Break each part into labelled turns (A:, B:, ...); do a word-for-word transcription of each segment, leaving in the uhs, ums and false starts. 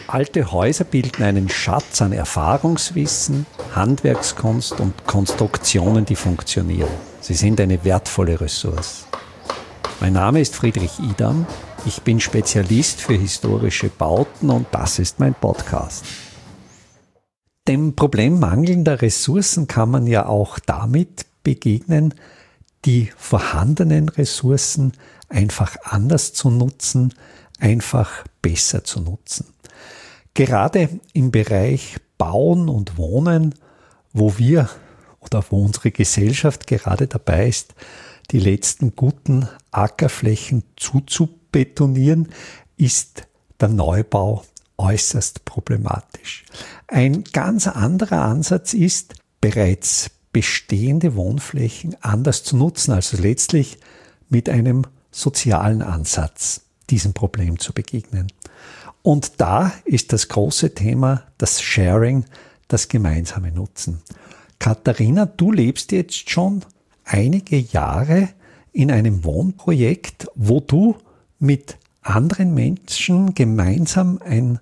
A: Alte Häuser bilden einen Schatz an Erfahrungswissen, Handwerkskunst und Konstruktionen, die funktionieren. Sie sind eine wertvolle Ressource. Mein Name ist Friedrich Idam. Ich bin Spezialist für historische Bauten und das ist mein Podcast. Dem Problem mangelnder Ressourcen kann man ja auch damit begegnen, die vorhandenen Ressourcen einfach anders zu nutzen, einfach besser zu nutzen. Gerade im Bereich Bauen und Wohnen, wo wir oder wo unsere Gesellschaft gerade dabei ist, die letzten guten Ackerflächen zuzubetonieren, ist der Neubau äußerst problematisch. Ein ganz anderer Ansatz ist, bereits bestehende Wohnflächen anders zu nutzen, also letztlich mit einem sozialen Ansatz diesem Problem zu begegnen. Und da ist das große Thema das Sharing, das gemeinsame Nutzen. Katharina, du lebst jetzt schon einige Jahre in einem Wohnprojekt, wo du mit anderen Menschen gemeinsam ein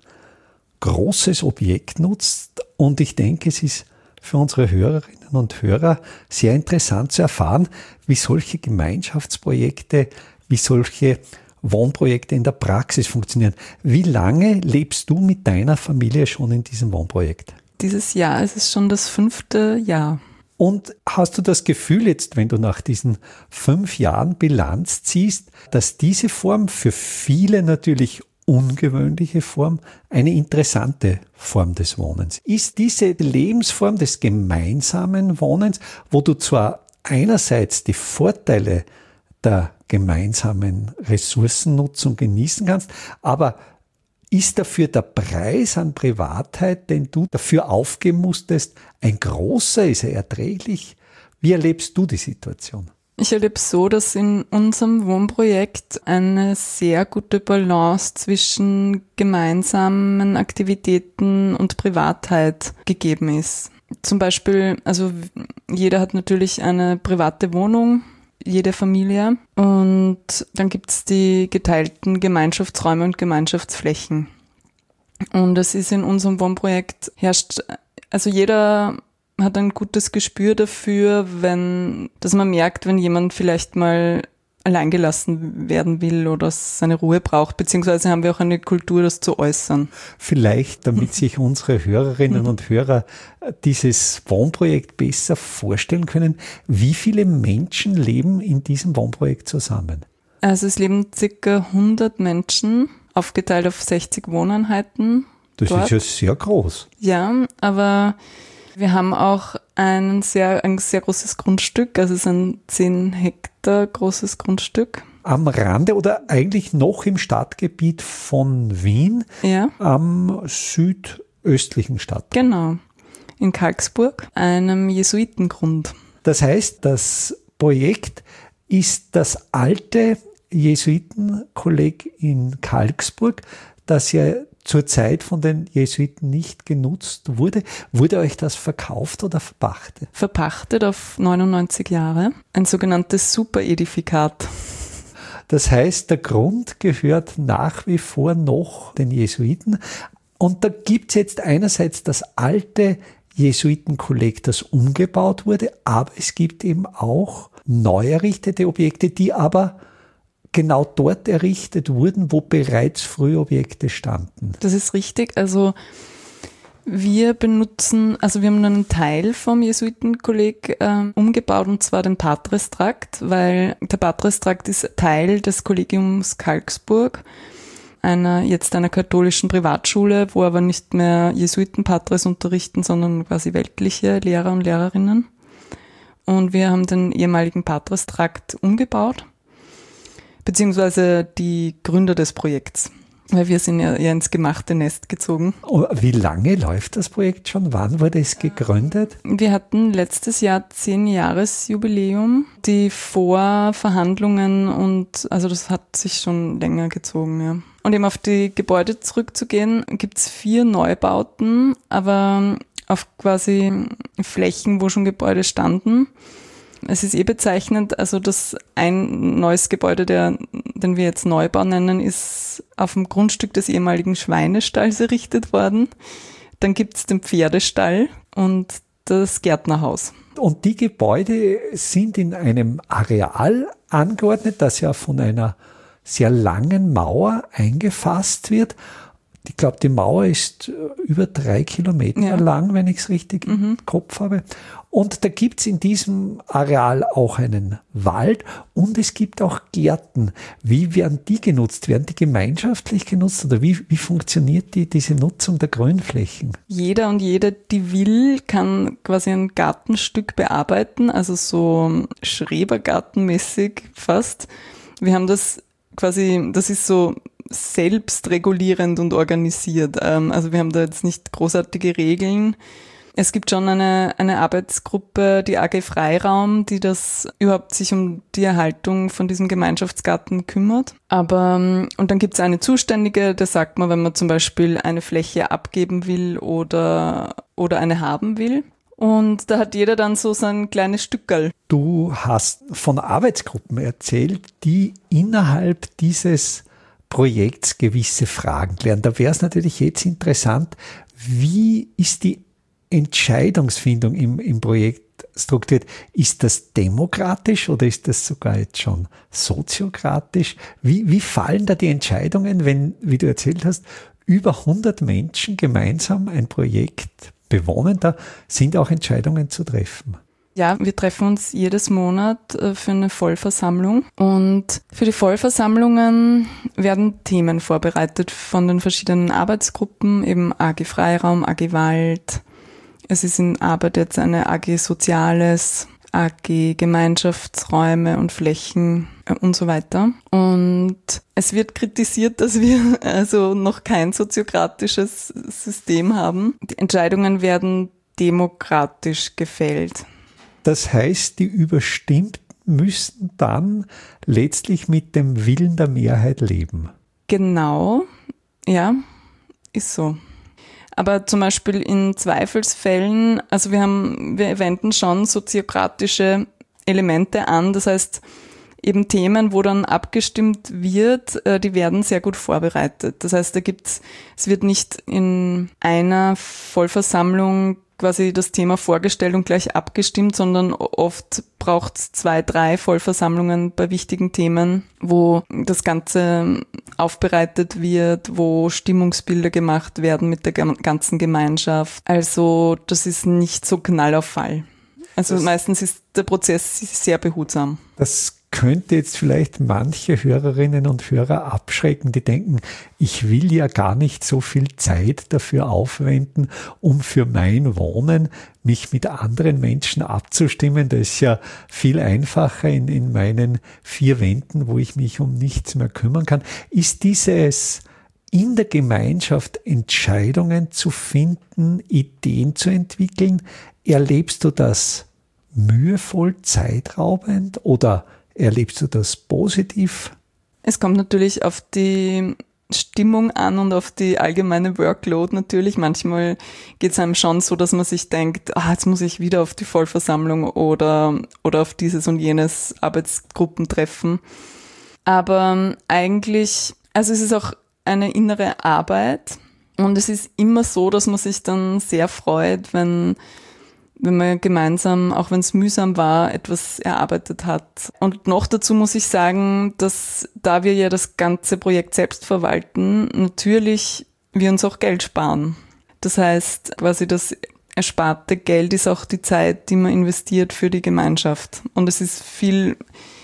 A: großes Objekt nutzt. Und ich denke, es ist für unsere Hörerinnen und Hörer sehr interessant zu erfahren, wie solche Gemeinschaftsprojekte, wie solche Wohnprojekte in der Praxis funktionieren. Wie lange lebst du mit deiner Familie schon in diesem Wohnprojekt?
B: Dieses Jahr ist es schon das fünfte Jahr.
A: Und hast du das Gefühl jetzt, wenn du nach diesen fünf Jahren Bilanz ziehst, dass diese Form für viele natürlich ungewöhnliche Form eine interessante Form des Wohnens ist? Diese Lebensform des gemeinsamen Wohnens, wo du zwar einerseits die Vorteile der gemeinsamen Ressourcennutzung genießen kannst, aber ist dafür der Preis an Privatheit, den du dafür aufgeben musstest, ein großer? Ist er erträglich? Wie erlebst du die Situation?
B: Ich erlebe so, dass in unserem Wohnprojekt eine sehr gute Balance zwischen gemeinsamen Aktivitäten und Privatheit gegeben ist. Zum Beispiel, also jeder hat natürlich eine private Wohnung, jede Familie, und dann gibt es die geteilten Gemeinschaftsräume und Gemeinschaftsflächen. Und es ist in unserem Wohnprojekt herrscht, also jeder hat ein gutes Gespür dafür, wenn, dass man merkt, wenn jemand vielleicht mal alleingelassen werden will oder seine Ruhe braucht, beziehungsweise haben wir auch eine Kultur, das zu äußern.
A: Vielleicht, damit sich unsere Hörerinnen und Hörer dieses Wohnprojekt besser vorstellen können, wie viele Menschen leben in diesem Wohnprojekt zusammen?
B: Also es leben circa hundert Menschen, aufgeteilt auf sechzig Wohneinheiten.
A: Das
B: dort.
A: ist ja sehr groß.
B: Ja, aber wir haben auch ein sehr, ein sehr großes Grundstück, also es ist ein zehn Hektar großes Grundstück.
A: Am Rande oder eigentlich noch im Stadtgebiet von Wien,
B: Ja.
A: Am südöstlichen Stadtteil.
B: Genau, in Karlsburg, einem Jesuitengrund.
A: Das heißt, das Projekt ist das alte Jesuitenkolleg in Karlsburg, das ja zur Zeit von den Jesuiten nicht genutzt wurde. Wurde euch das verkauft oder verpachtet?
B: Verpachtet auf neunundneunzig Jahre. Ein sogenanntes Superedifikat.
A: Das heißt, der Grund gehört nach wie vor noch den Jesuiten. Und da gibt es jetzt einerseits das alte Jesuitenkolleg, das umgebaut wurde, aber es gibt eben auch neu errichtete Objekte, die aber genau dort errichtet wurden, wo bereits früher Objekte standen.
B: Das ist richtig. Also wir benutzen, also wir haben einen Teil vom Jesuitenkolleg äh, umgebaut, und zwar den Patres-Trakt, weil der Patres-Trakt ist Teil des Kollegiums Karlsburg, einer, jetzt einer katholischen Privatschule, wo aber nicht mehr Jesuiten-Patres unterrichten, sondern quasi weltliche Lehrer und Lehrerinnen. Und wir haben den ehemaligen Patres-Trakt umgebaut, beziehungsweise die Gründer des Projekts, weil wir sind ja eher ins gemachte Nest gezogen.
A: Wie lange läuft das Projekt schon? Wann wurde es gegründet?
B: Wir hatten letztes Jahr zehn-Jahres-Jubiläum, die Vorverhandlungen, und also das hat sich schon länger gezogen, ja. Und eben auf die Gebäude zurückzugehen, gibt es vier Neubauten, aber auf quasi Flächen, wo schon Gebäude standen. Es ist eh bezeichnend, also das ein neues Gebäude, der, den wir jetzt Neubau nennen, ist auf dem Grundstück des ehemaligen Schweinestalls errichtet worden. Dann gibt es den Pferdestall und das Gärtnerhaus.
A: Und die Gebäude sind in einem Areal angeordnet, das ja von einer sehr langen Mauer eingefasst wird. Ich glaube, die Mauer ist über drei Kilometer ja. lang, wenn ich es richtig mhm. im Kopf habe. Und da gibt es in diesem Areal auch einen Wald und es gibt auch Gärten. Wie werden die genutzt? Werden die gemeinschaftlich genutzt oder wie, wie funktioniert die, diese Nutzung der Grünflächen?
B: Jeder und jede, die will, kann quasi ein Gartenstück bearbeiten, also so Schrebergartenmäßig fast. Wir haben das quasi, das ist so selbstregulierend und organisiert. Also wir haben da jetzt nicht großartige Regeln. Es gibt schon eine, eine Arbeitsgruppe, die A G Freiraum, die das überhaupt sich um die Erhaltung von diesem Gemeinschaftsgarten kümmert. Aber, und dann gibt es eine Zuständige, da sagt man, wenn man zum Beispiel eine Fläche abgeben will oder, oder eine haben will. Und da hat jeder dann so sein kleines Stückerl.
A: Du hast von Arbeitsgruppen erzählt, die innerhalb dieses Projekts gewisse Fragen klären. Da wäre es natürlich jetzt interessant, wie ist die Entscheidungsfindung im, im Projekt strukturiert? Ist das demokratisch oder ist das sogar jetzt schon soziokratisch? Wie, wie fallen da die Entscheidungen, wenn, wie du erzählt hast, über hundert Menschen gemeinsam ein Projekt bewohnen? Da sind auch Entscheidungen zu treffen.
B: Ja, wir treffen uns jedes Monat für eine Vollversammlung und für die Vollversammlungen werden Themen vorbereitet von den verschiedenen Arbeitsgruppen, eben A G Freiraum, A G Wald. Es ist in Arbeit jetzt eine A G Soziales, A G Gemeinschaftsräume und Flächen und so weiter. Und es wird kritisiert, dass wir also noch kein soziokratisches System haben. Die Entscheidungen werden demokratisch gefällt.
A: Das heißt, die Überstimmten müssen dann letztlich mit dem Willen der Mehrheit leben.
B: Genau, ja, ist so. Aber zum Beispiel in Zweifelsfällen, also wir haben, wir wenden schon soziokratische Elemente an, das heißt eben Themen, wo dann abgestimmt wird, die werden sehr gut vorbereitet. Das heißt, da gibt's, es wird nicht in einer Vollversammlung quasi das Thema vorgestellt und gleich abgestimmt, sondern oft braucht es zwei, drei Vollversammlungen bei wichtigen Themen, wo das Ganze aufbereitet wird, wo Stimmungsbilder gemacht werden mit der ganzen Gemeinschaft. Also das ist nicht so Knall auf Fall. Also das meistens ist der Prozess sehr behutsam.
A: Das könnte jetzt vielleicht manche Hörerinnen und Hörer abschrecken, die denken, ich will ja gar nicht so viel Zeit dafür aufwenden, um für mein Wohnen mich mit anderen Menschen abzustimmen. Das ist ja viel einfacher in, in meinen vier Wänden, wo ich mich um nichts mehr kümmern kann. Ist dieses in der Gemeinschaft Entscheidungen zu finden, Ideen zu entwickeln, erlebst du das mühevoll, zeitraubend oder erlebst du das positiv?
B: Es kommt natürlich auf die Stimmung an und auf die allgemeine Workload natürlich. Manchmal geht es einem schon so, dass man sich denkt, ah, jetzt muss ich wieder auf die Vollversammlung oder, oder auf dieses und jenes Arbeitsgruppentreffen. Aber eigentlich, also es ist auch eine innere Arbeit und es ist immer so, dass man sich dann sehr freut, wenn wenn man gemeinsam, auch wenn es mühsam war, etwas erarbeitet hat. Und noch dazu muss ich sagen, dass da wir ja das ganze Projekt selbst verwalten, natürlich wir uns auch Geld sparen. Das heißt, quasi das ersparte Geld ist auch die Zeit, die man investiert für die Gemeinschaft. Und es ist viel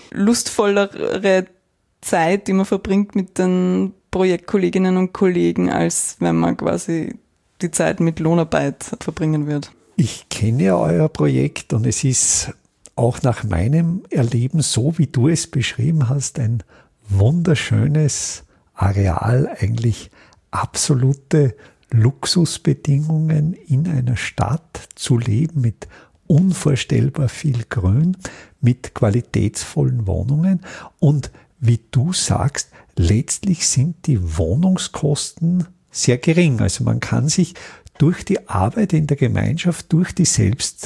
B: lustvollere Zeit, die man verbringt mit den Projektkolleginnen und Kollegen, als wenn man quasi die Zeit mit Lohnarbeit verbringen wird.
A: Ich kenne ja euer Projekt und es ist auch nach meinem Erleben, so wie du es beschrieben hast, ein wunderschönes Areal, eigentlich absolute Luxusbedingungen in einer Stadt zu leben mit unvorstellbar viel Grün, mit qualitätsvollen Wohnungen und wie du sagst, letztlich sind die Wohnungskosten sehr gering. Also man kann sich durch die Arbeit in der Gemeinschaft, durch die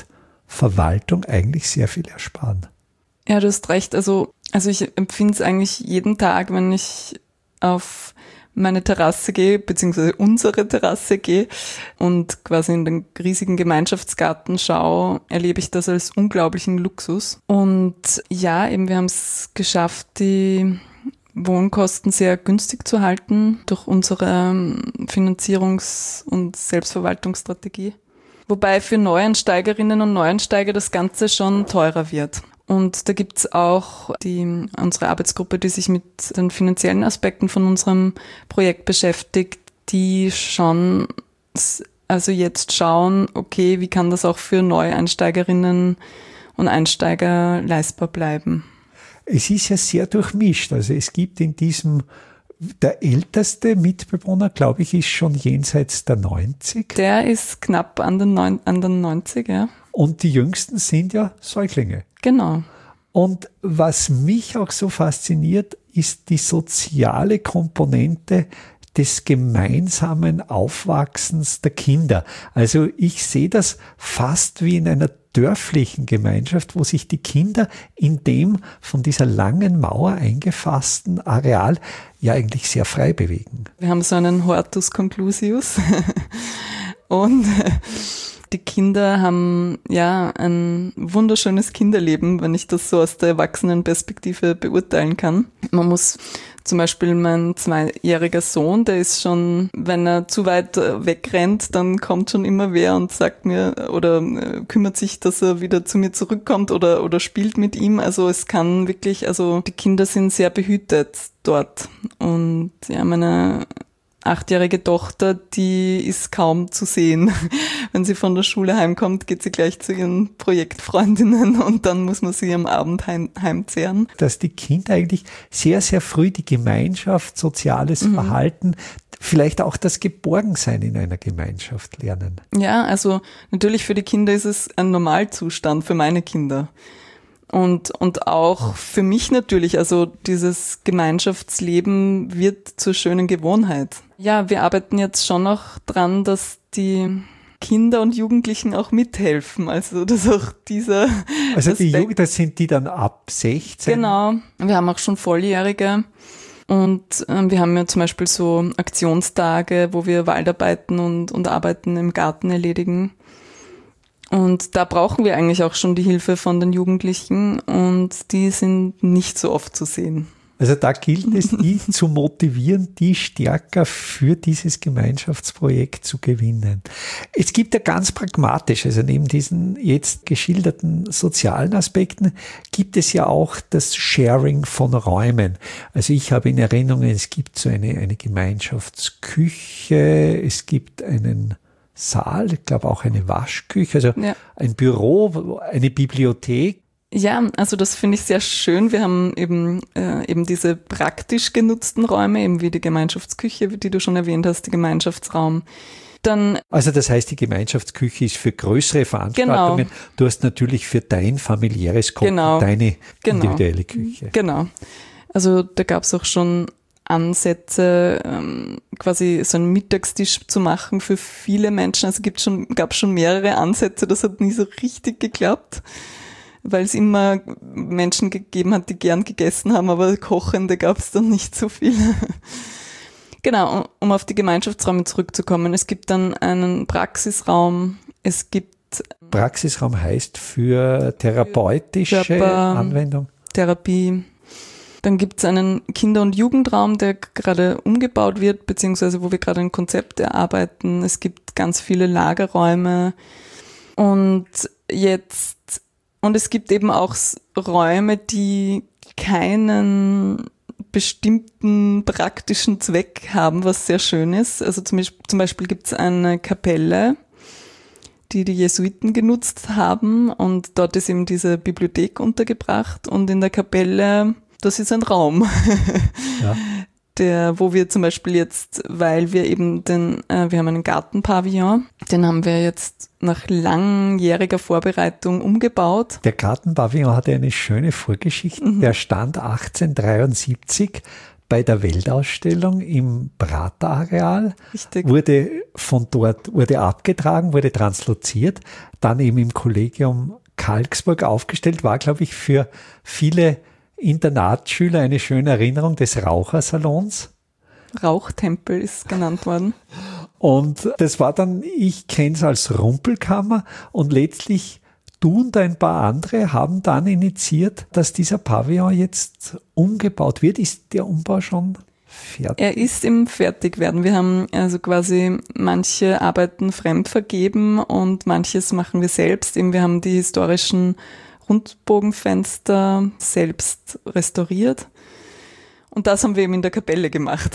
A: Verwaltung eigentlich sehr viel ersparen.
B: Ja, du hast recht. Also, also ich empfinde es eigentlich jeden Tag, wenn ich auf meine Terrasse gehe, beziehungsweise unsere Terrasse gehe und quasi in den riesigen Gemeinschaftsgarten schaue, erlebe ich das als unglaublichen Luxus. Und ja, eben wir haben es geschafft, die Wohnkosten sehr günstig zu halten durch unsere Finanzierungs- und Selbstverwaltungsstrategie. Wobei für Neueinsteigerinnen und Neueinsteiger das Ganze schon teurer wird. Und da gibt's auch die, unsere Arbeitsgruppe, die sich mit den finanziellen Aspekten von unserem Projekt beschäftigt, die schon, also jetzt schauen, okay, wie kann das auch für Neueinsteigerinnen und Einsteiger leistbar bleiben?
A: Es ist ja sehr durchmischt. Also es gibt in diesem, der älteste Mitbewohner, glaube ich, ist schon jenseits der neunzig.
B: Der ist knapp an den, neun, an den neunzig, ja.
A: Und die jüngsten sind ja Säuglinge.
B: Genau.
A: Und was mich auch so fasziniert, ist die soziale Komponente des gemeinsamen Aufwachsens der Kinder. Also ich sehe das fast wie in einer dörflichen Gemeinschaft, wo sich die Kinder in dem von dieser langen Mauer eingefassten Areal ja eigentlich sehr frei bewegen.
B: Wir haben so einen Hortus conclusius und die Kinder haben ja ein wunderschönes Kinderleben, wenn ich das so aus der Erwachsenenperspektive beurteilen kann. Man muss zum Beispiel mein zweijähriger Sohn, der ist schon, wenn er zu weit wegrennt, dann kommt schon immer wer und sagt mir oder kümmert sich, dass er wieder zu mir zurückkommt oder, oder spielt mit ihm. Also es kann wirklich, also die Kinder sind sehr behütet dort. Und ja, meine achtjährige Tochter, die ist kaum zu sehen. Wenn sie von der Schule heimkommt, geht sie gleich zu ihren Projektfreundinnen und dann muss man sie am Abend heim, heimzehren.
A: Dass die Kinder eigentlich sehr, sehr früh die Gemeinschaft, soziales mhm. Verhalten, vielleicht auch das Geborgensein in einer Gemeinschaft lernen.
B: Ja, also natürlich für die Kinder ist es ein Normalzustand, für meine Kinder. Und, und auch für mich natürlich, also dieses Gemeinschaftsleben wird zur schönen Gewohnheit. Ja, wir arbeiten jetzt schon noch dran, dass die Kinder und Jugendlichen auch mithelfen, also dass auch dieser
A: Also die
B: Aspekt,
A: Jugend, das sind die dann ab sechzehn?
B: Genau, wir haben auch schon Volljährige und äh, wir haben ja zum Beispiel so Aktionstage, wo wir Waldarbeiten und, und Arbeiten im Garten erledigen. Und da brauchen wir eigentlich auch schon die Hilfe von den Jugendlichen und die sind nicht so oft zu sehen.
A: Also da gilt es, die zu motivieren, die stärker für dieses Gemeinschaftsprojekt zu gewinnen. Es gibt ja ganz pragmatisch, also neben diesen jetzt geschilderten sozialen Aspekten, gibt es ja auch das Sharing von Räumen. Also ich habe in Erinnerung, es gibt so eine, eine Gemeinschaftsküche, es gibt einen Saal, ich glaube auch eine Waschküche, also ja. ein Büro, eine Bibliothek.
B: Ja, also das finde ich sehr schön. Wir haben eben äh, eben diese praktisch genutzten Räume, eben wie die Gemeinschaftsküche, die du schon erwähnt hast, die Gemeinschaftsraum. Dann,
A: also das heißt, die Gemeinschaftsküche ist für größere Veranstaltungen. Genau. Du hast natürlich für dein familiäres Kochen genau. deine genau. individuelle Küche.
B: Genau. Also da gab es auch schon Ansätze, ähm, quasi so einen Mittagstisch zu machen für viele Menschen. Also gibt schon, gab schon mehrere Ansätze, das hat nie so richtig geklappt, weil es immer Menschen gegeben hat, die gern gegessen haben, aber Kochende gab es dann nicht so viel. Genau, um auf die Gemeinschaftsräume zurückzukommen. Es gibt dann einen Praxisraum, es gibt...
A: Praxisraum heißt für therapeutische Körper, Anwendung?
B: Therapie. Dann gibt es einen Kinder- und Jugendraum, der gerade umgebaut wird, beziehungsweise wo wir gerade ein Konzept erarbeiten. Es gibt ganz viele Lagerräume und jetzt, und es gibt eben auch Räume, die keinen bestimmten praktischen Zweck haben, was sehr schön ist. Also zum Beispiel, zum Beispiel gibt es eine Kapelle, die die Jesuiten genutzt haben und dort ist eben diese Bibliothek untergebracht und in der Kapelle, das ist ein Raum, ja. der, wo wir zum Beispiel jetzt, weil wir eben den, äh, wir haben einen Gartenpavillon, den haben wir jetzt nach langjähriger Vorbereitung umgebaut.
A: Der Gartenpavillon hatte eine schöne Vorgeschichte. Mhm. Der stand achtzehnhundertdreiundsiebzig bei der Weltausstellung im Prater-Areal, Richtig. wurde von dort wurde abgetragen, wurde transloziert, dann eben im Kollegium Kalksburg aufgestellt, war, glaube ich, für viele Internatsschüler eine schöne Erinnerung des Rauchersalons.
B: Rauchtempel ist genannt worden.
A: Und das war dann, ich kenne es als Rumpelkammer, und letztlich du und ein paar andere haben dann initiiert, dass dieser Pavillon jetzt umgebaut wird. Ist der Umbau schon fertig?
B: Er ist im Fertigwerden. Wir haben also quasi manche Arbeiten fremd vergeben und manches machen wir selbst. Eben wir haben die historischen Rundbogenfenster selbst restauriert. Und das haben wir eben in der Kapelle gemacht.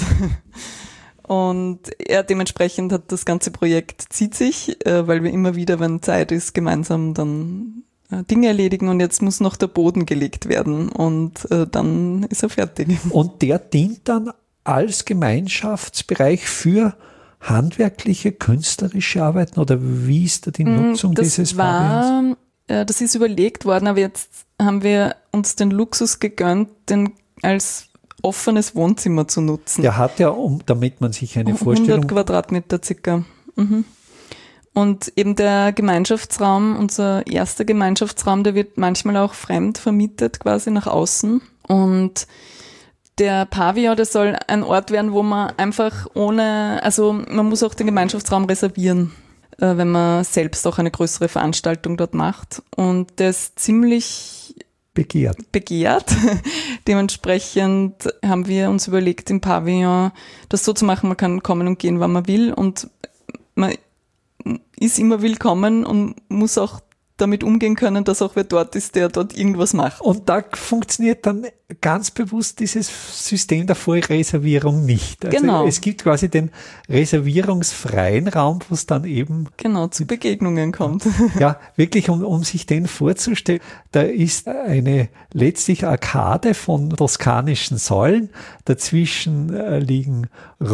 B: Und ja, dementsprechend hat das ganze Projekt zieht sich, äh, weil wir immer wieder, wenn Zeit ist, gemeinsam dann äh, Dinge erledigen, und jetzt muss noch der Boden gelegt werden und äh, dann ist er fertig.
A: Und der dient dann als Gemeinschaftsbereich für handwerkliche, künstlerische Arbeiten, oder wie ist da die Nutzung
B: das
A: dieses
B: war,
A: Pavillons?
B: äh, Das ist überlegt worden, aber jetzt haben wir uns den Luxus gegönnt, den als offenes Wohnzimmer zu nutzen.
A: Der hat ja, um, damit man sich eine Vorstellung...
B: hundert Quadratmeter circa. Mhm. Und eben der Gemeinschaftsraum, unser erster Gemeinschaftsraum, der wird manchmal auch fremd vermietet quasi nach außen. Und der Pavillon, der soll ein Ort werden, wo man einfach ohne, also man muss auch den Gemeinschaftsraum reservieren, äh, wenn man selbst auch eine größere Veranstaltung dort macht. Und der ist ziemlich
A: begehrt.
B: begehrt. Dementsprechend haben wir uns überlegt, im Pavillon das so zu machen, man kann kommen und gehen, wann man will, und man ist immer willkommen und muss auch damit umgehen können, dass auch wer dort ist, der dort irgendwas macht.
A: Und da funktioniert dann ganz bewusst dieses System der Vorreservierung nicht. Also
B: genau.
A: Es gibt quasi den reservierungsfreien Raum, wo es dann eben...
B: Genau, zu Begegnungen kommt.
A: Ja, wirklich, um, um sich den vorzustellen, da ist eine letztlich Arkade von toskanischen Säulen. Dazwischen äh, liegen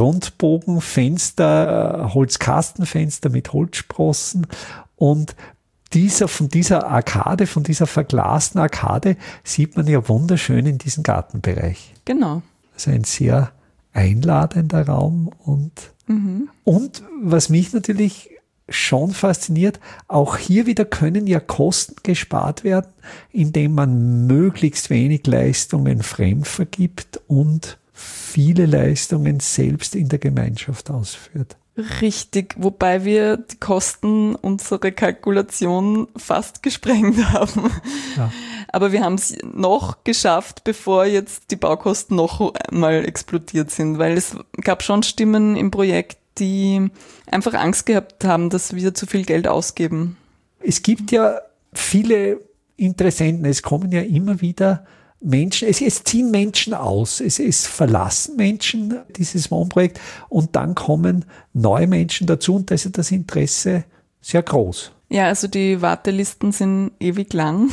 A: Rundbogenfenster, äh, Holzkastenfenster mit Holzsprossen, und Dieser, von dieser Arkade, von dieser verglasten Arkade sieht man ja wunderschön in diesen Gartenbereich.
B: Genau.
A: Also ein sehr einladender Raum, und, mhm. und was mich natürlich schon fasziniert, auch hier wieder können ja Kosten gespart werden, indem man möglichst wenig Leistungen fremd vergibt und viele Leistungen selbst in der Gemeinschaft ausführt.
B: Richtig, wobei wir die Kosten unsere Kalkulation fast gesprengt haben. Ja. Aber wir haben es noch geschafft, bevor jetzt die Baukosten noch einmal explodiert sind, weil es gab schon Stimmen im Projekt, die einfach Angst gehabt haben, dass wir zu viel Geld ausgeben.
A: Es gibt ja viele Interessenten, es kommen ja immer wieder Menschen, es, es ziehen Menschen aus, es, es verlassen Menschen dieses Wohnprojekt, und dann kommen neue Menschen dazu, und da ist ja das Interesse sehr groß.
B: Ja, also die Wartelisten sind ewig lang,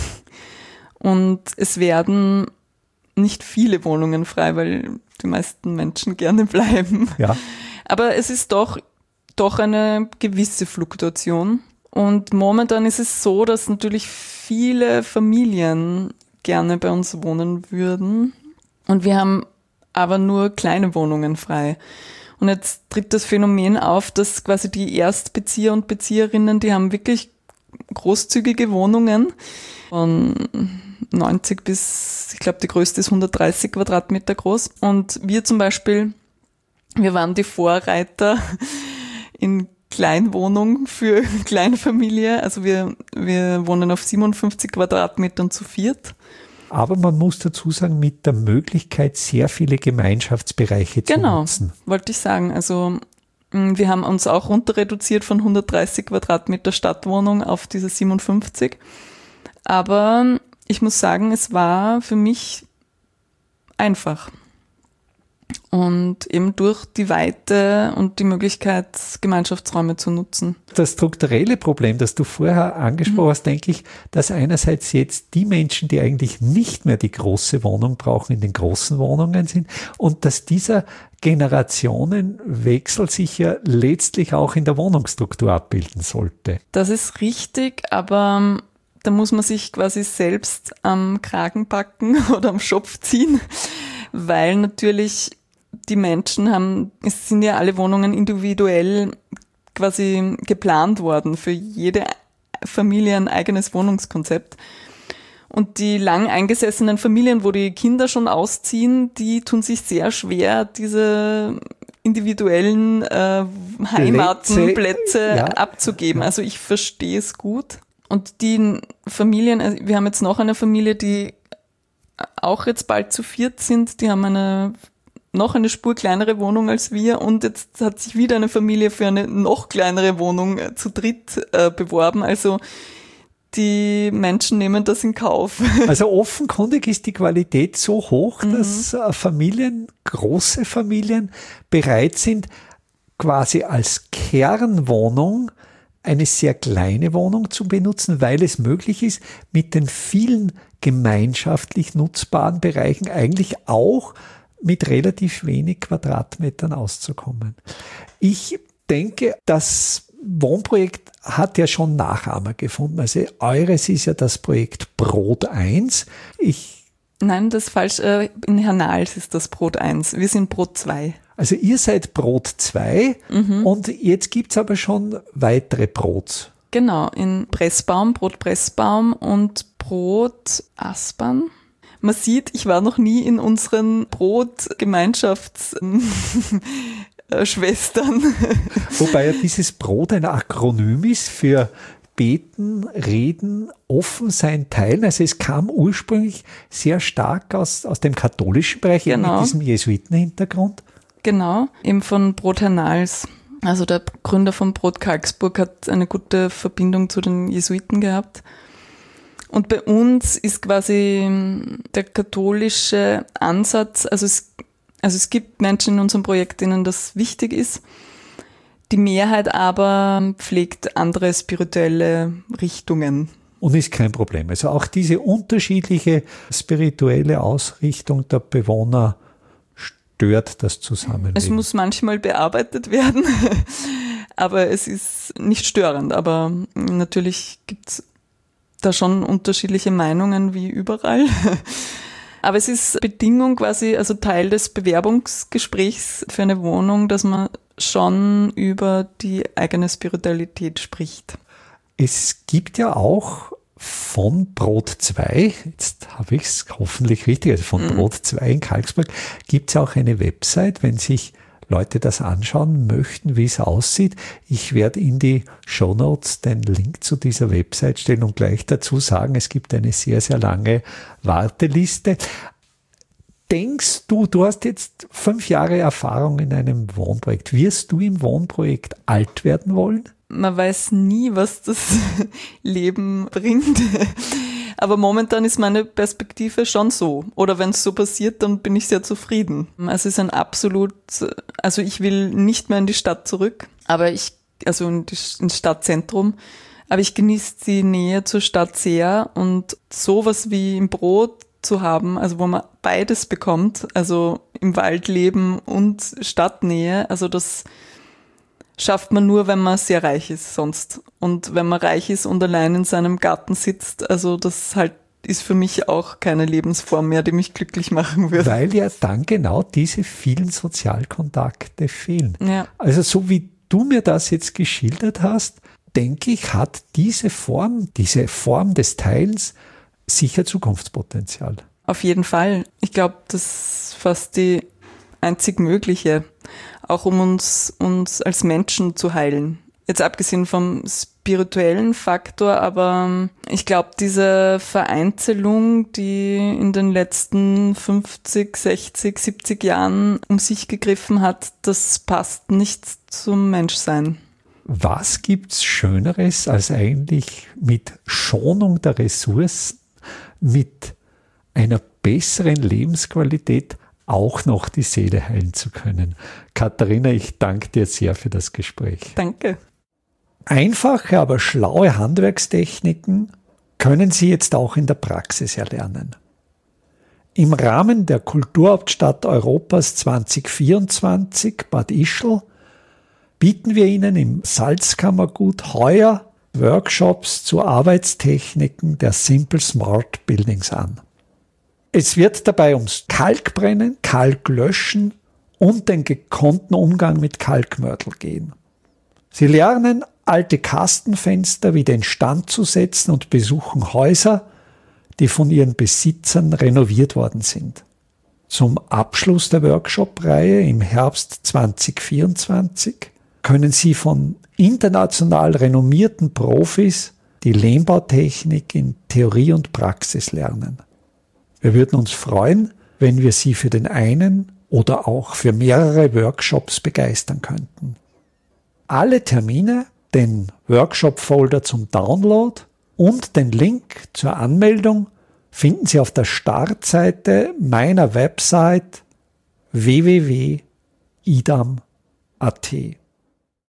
B: und es werden nicht viele Wohnungen frei, weil die meisten Menschen gerne bleiben.
A: Ja.
B: Aber es ist doch, doch eine gewisse Fluktuation, und momentan ist es so, dass natürlich viele Familien gerne bei uns wohnen würden. Und wir haben aber nur kleine Wohnungen frei. Und jetzt tritt das Phänomen auf, dass quasi die Erstbezieher und Bezieherinnen, die haben wirklich großzügige Wohnungen von neunzig bis, ich glaube, die größte ist hundertdreißig Quadratmeter groß. Und wir zum Beispiel, wir waren die Vorreiter in Kleinwohnung für Kleinfamilie. Also wir, wir wohnen auf siebenundfünfzig Quadratmetern zu viert.
A: Aber man muss dazu sagen, mit der Möglichkeit, sehr viele Gemeinschaftsbereiche zu
B: genau,
A: nutzen.
B: Genau, wollte ich sagen. Also wir haben uns auch runter reduziert von hundertdreißig Quadratmeter Stadtwohnung auf diese siebenundfünfzig. Aber ich muss sagen, es war für mich einfach. Und eben durch die Weite und die Möglichkeit, Gemeinschaftsräume zu nutzen.
A: Das strukturelle Problem, das du vorher angesprochen mhm. hast, denke ich, dass einerseits jetzt die Menschen, die eigentlich nicht mehr die große Wohnung brauchen, in den großen Wohnungen sind, und dass dieser Generationenwechsel sich ja letztlich auch in der Wohnungsstruktur abbilden sollte.
B: Das ist richtig, aber da muss man sich quasi selbst am Kragen packen oder am Schopf ziehen, weil natürlich die Menschen haben, es sind ja alle Wohnungen individuell quasi geplant worden, für jede Familie ein eigenes Wohnungskonzept. Und die lang eingesessenen Familien, wo die Kinder schon ausziehen, die tun sich sehr schwer, diese individuellen äh, Heimaten, Plätze, Plätze ja. abzugeben. Also ich verstehe es gut. Und die Familien, also wir haben jetzt noch eine Familie, die auch jetzt bald zu viert sind, die haben eine noch eine Spur kleinere Wohnung als wir und jetzt hat sich wieder eine Familie für eine noch kleinere Wohnung äh, zu dritt äh, beworben. Also die Menschen nehmen das in Kauf.
A: Also offenkundig ist die Qualität so hoch, mhm. dass äh, Familien, große Familien bereit sind, quasi als Kernwohnung eine sehr kleine Wohnung zu benutzen, weil es möglich ist, mit den vielen gemeinschaftlich nutzbaren Bereichen eigentlich auch mit relativ wenig Quadratmetern auszukommen. Ich denke, das Wohnprojekt hat ja schon Nachahmer gefunden. Also eures ist ja das Projekt Brot eins. Ich
B: Nein, das ist falsch. In Hernals ist das Brot eins. Wir sind Brot zwei.
A: Also ihr seid Brot zwei mhm. und jetzt gibt's aber schon weitere Brots.
B: Genau, in Pressbaum, Brot Pressbaum und Brot Aspern. Man sieht, ich war noch nie in unseren Brotgemeinschaftsschwestern.
A: Wobei ja dieses Brot ein Akronym ist für Beten, Reden, offen sein, teilen. Also es kam ursprünglich sehr stark aus, aus dem katholischen Bereich, genau. Mit diesem Jesuitenhintergrund.
B: Genau, eben von Brot Hernals. Also der Gründer von Brot Karlsburg hat eine gute Verbindung zu den Jesuiten gehabt. Und bei uns ist quasi der katholische Ansatz, also es, also es gibt Menschen in unserem Projekt, denen das wichtig ist. Die Mehrheit aber pflegt andere spirituelle Richtungen.
A: Und ist kein Problem. Also auch diese unterschiedliche spirituelle Ausrichtung der Bewohner stört das Zusammenleben.
B: Es muss manchmal bearbeitet werden, aber es ist nicht störend. Aber natürlich gibt es da schon unterschiedliche Meinungen wie überall. Aber es ist Bedingung quasi, also Teil des Bewerbungsgesprächs für eine Wohnung, dass man schon über die eigene Spiritualität spricht.
A: Es gibt ja auch von Brot zwei, jetzt habe ich es hoffentlich richtig, also von mhm. Brot zwei in Karlsburg, gibt es auch eine Website, wenn sich Leute das anschauen möchten, wie es aussieht. Ich werde in die Shownotes den Link zu dieser Website stellen und gleich dazu sagen, es gibt eine sehr, sehr lange Warteliste. Denkst du, du hast jetzt fünf Jahre Erfahrung in einem Wohnprojekt. Wirst du im Wohnprojekt alt werden wollen?
B: Man weiß nie, was das Leben bringt. Aber momentan ist meine Perspektive schon so. Oder wenn es so passiert, dann bin ich sehr zufrieden. Also es ist ein absolut, also ich will nicht mehr in die Stadt zurück, aber ich, also in die, ins Stadtzentrum, aber ich genieße die Nähe zur Stadt sehr und sowas wie im Brot zu haben, also wo man beides bekommt, also im Wald leben und Stadtnähe, also das schafft man nur, wenn man sehr reich ist sonst. Und wenn man reich ist und allein in seinem Garten sitzt, also das halt ist für mich auch keine Lebensform mehr, die mich glücklich machen würde.
A: Weil ja dann genau diese vielen Sozialkontakte fehlen.
B: Ja.
A: Also so wie du mir das jetzt geschildert hast, denke ich, hat diese Form, diese Form des Teilens sicher Zukunftspotenzial.
B: Auf jeden Fall. Ich glaube, das ist fast die einzig mögliche, auch um uns, uns als Menschen zu heilen. Jetzt abgesehen vom spirituellen Faktor, aber ich glaube, diese Vereinzelung, die in den letzten fünfzig, sechzig, siebzig Jahren um sich gegriffen hat, das passt nicht zum Menschsein.
A: Was gibt's Schöneres, als eigentlich mit Schonung der Ressourcen, mit einer besseren Lebensqualität auch noch die Seele heilen zu können? Katharina, ich danke dir sehr für das Gespräch.
B: Danke.
A: Einfache, aber schlaue Handwerkstechniken können Sie jetzt auch in der Praxis erlernen. Im Rahmen der Kulturhauptstadt Europas zwanzig vierundzwanzig Bad Ischl bieten wir Ihnen im Salzkammergut heuer Workshops zu Arbeitstechniken der Simple Smart Buildings an. Es wird dabei ums Kalkbrennen, Kalklöschen und den gekonnten Umgang mit Kalkmörtel gehen. Sie lernen, alte Kastenfenster wieder instand zu setzen und besuchen Häuser, die von ihren Besitzern renoviert worden sind. Zum Abschluss der Workshop-Reihe im Herbst zwanzig vierundzwanzig können Sie von international renommierten Profis die Lehmbautechnik in Theorie und Praxis lernen. Wir würden uns freuen, wenn wir Sie für den einen oder auch für mehrere Workshops begeistern könnten. Alle Termine, den Workshop-Folder zum Download und den link zur Anmeldung finden Sie auf der Startseite meiner Website w w w punkt idam punkt a t.